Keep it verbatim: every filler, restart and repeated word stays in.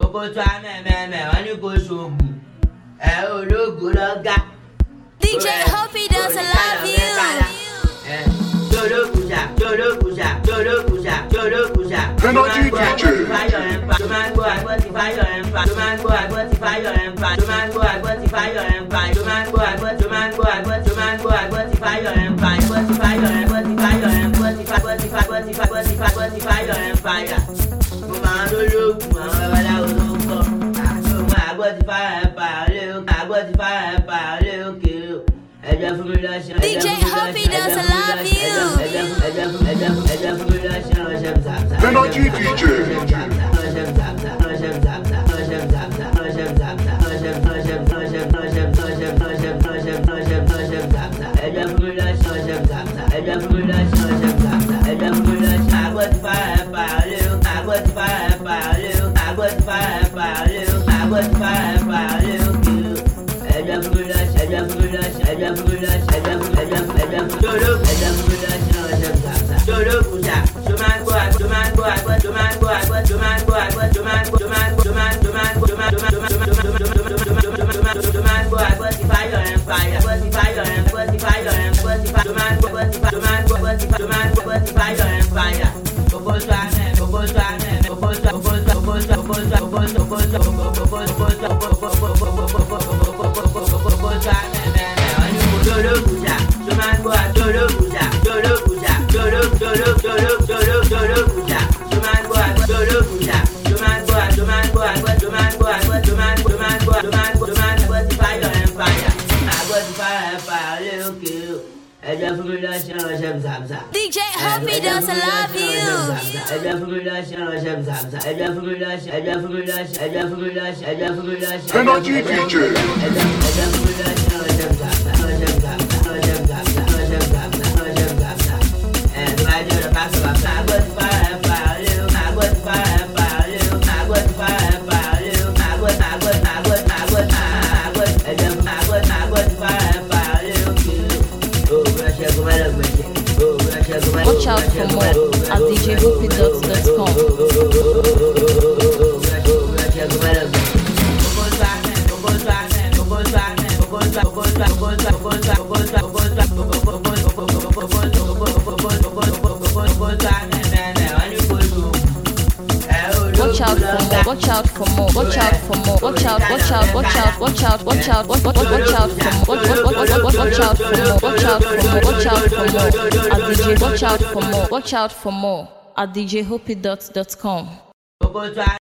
Oko tó a mẹ́mẹ́mẹ́ wọ́n ní kò ṣoògùn ẹ̀ ológun lọ́gà. D J Hoppy does love you. Jolokusa, Jolokusa, Jolokusa, Jolokusa. Energy D J. Tomango agbọ́ti fáyọ̀ ẹ̀ ń pa. Tomango agbọ́ti fáyọ̀ ẹ̀ ń pa. Tomango agbọ́ti fáyọ̀ ẹ̀ ń pa. Tomango agbọ́ti Tomango agbọ́ti Tomango agbọ́ti fáyọ̀ ẹ̀ ń pa. Agbọ́ti fáyọ̀ ẹ̀ agbọ́ti fáyọ̀ ẹ̀ agbọ́ti agbọ́ti agbọ́ti agbọ́ti agbọ́ti fáyọ̀ ẹ̀ ń pa yà. Mo máa ń lólógùn àwọn babaláwo ló ń kọ́. Àtúntò agbọ́ti fáyọ̀ ẹ̀ pa ọ̀lẹ́ òkè. Agbọ́ti fáyọ̀ ẹ̀ pa ọ̀lẹ́ òkè. Ẹja fún mi lọ́sàn. D J Hoppy does love you. Ẹja fún ẹja fún ẹja fún ẹja fún mi lọ́sàn. Ọ̀sẹ̀ mi sàbsà. Energy D J. Ọ̀sẹ̀ mi sàbsà. Ọ̀sẹ̀ mi sàbsà. Ọ̀sẹ̀ mi sàbsà. Ọ̀sẹ̀ mi sàbsà. Ọ̀sẹ̀ mi ọ̀sẹ̀ mi ọ̀sẹ̀ mi ọ̀sẹ̀ mi ọ̀sẹ̀ mi ọ̀sẹ̀ mi ọ̀sẹ̀ mi ọ̀sẹ̀ mi ọ̀sẹ̀ mi sàbsà. Ẹja fún mi lọ́sàn. Ọ̀sẹ̀ mi sàbsà. Ẹja fún mi lọ́sàn. Ọ̀sẹ̀ mi sàbsà. Ẹja fún mi lọ́sàn. Agbọ́ti fáyọ̀ ẹ̀ pa ọ̀lẹ́ òkè. Agbọ́ti fáyọ̀ ẹ̀ pa ọ̀lẹ́ òkè. Agbọ́ti fáyọ̀ ẹ̀ pa ọ̀lẹ́ òkè. Agbọ́ti fáyọ̀ ẹ̀ pa ọ̀lẹ́ òkè. Ẹja fún mi lọ́sàn. Ẹja fún mi lọ́sàn. Ẹja fún mi lọ́sàn. Ẹja fún ẹja fún ẹja fún jolo. Ẹja fún mi lọ́sàn. Ọ̀sẹ̀ mi sàbsà. Jolokusa. Tomango agbọ́ Tomango agbọ́ Tomango agbọ́ Tomango agbọ́ Tomango Tomango Tomango Tomango Tomango Tomango agbọ́ ti fáyọ̀ ẹ̀ ń fàyà. Agbọ́ ti fáyọ̀ ẹ̀ agbọ́ ti fáyọ̀ ẹ̀ agbọ́ ti fáyọ̀ Tomango agbọ́ ti Tomango agbọ́ ti Tomango agbọ́ ti fáyọ̀ ẹ̀ ń fàyà. Okoso amẹ́ okoso amẹ́ okoso okoso okoso okoso okoso okoso okoso okoso amẹ́ mẹ́mẹ́ wọ́n ní kò Jolokusa. Tomango agbọ́ Jolokusa Jolokusa Jolo Jolo Jolo Jolo Jolokusa. Tomango agbọ́ Jolokusa. Tomango agbọ́ Tomango agbọ́ Tomango agbọ́ Tomango Tomango Tomango Tomango agbọ́ ti fáyọ̀ ẹ̀ ń fàyà. Agbọ́ ti fáyọ̀ ẹ̀ fàyà ọ̀lẹ́ òkè o. Ẹja fún mi lọ́sàn. Ọ̀sẹ̀ mi sàbsà. D J Hoppy does love you. Ẹja fún mi lọ́sàn. Ọ̀sẹ̀ mi sàbsà. Ẹja fún mi lọ́sàn. Ẹja fún mi lọ́sàn. Ẹja fún mi lọ́sàn. Ẹja fún mi lọ́sàn. Energy D J. Ẹja ẹja fún mi lọ́sàn. Ọ̀sẹ̀ mi sàbsà. Ọ̀sẹ̀ mi sàbsà. Ọ̀sẹ̀ mi sàbsà. Ọ̀sẹ̀ mi sàbsà. Ọ̀sẹ̀ mi sàbsà. Ẹ̀ tó bá jẹ́ ọ̀rọ̀ ká sọ̀rọ̀ àbúrò. Agbọ́ ti fáyọ̀ ẹ̀ pa ọ̀lẹ́ òkè. Agbọ́ ti fáyọ̀ ẹ̀ pa ọ̀lẹ́ òkè. Agbọ́ ti fáyọ̀ ẹ̀ pa ọ̀lẹ́ òkè. Agbọ́ ti agbọ́ ti agbọ́ ti agbọ́ ti agbọ́ ti ẹja fún agbọ́ ti agbọ́ ti fáyọ̀ ẹ̀ pa ọ̀lẹ́ òkè. Òwúrọ̀ ṣẹ́gun mẹ́lẹ̀ gbẹ̀jẹ̀. Òwúrọ̀ ṣẹ́gun mẹ́lẹ̀ gbẹ̀jẹ̀. Watch out for more at d j hoppy dot com. Watch out for more. Watch out for more. Watch out for more. Watch out. Watch out. Watch out. Watch out. Watch out. Watch out. Watch out for more. Watch out for more. Watch out for more. Watch out for more. At D J. Watch out for more. Watch out for more at d j hoppy dot com.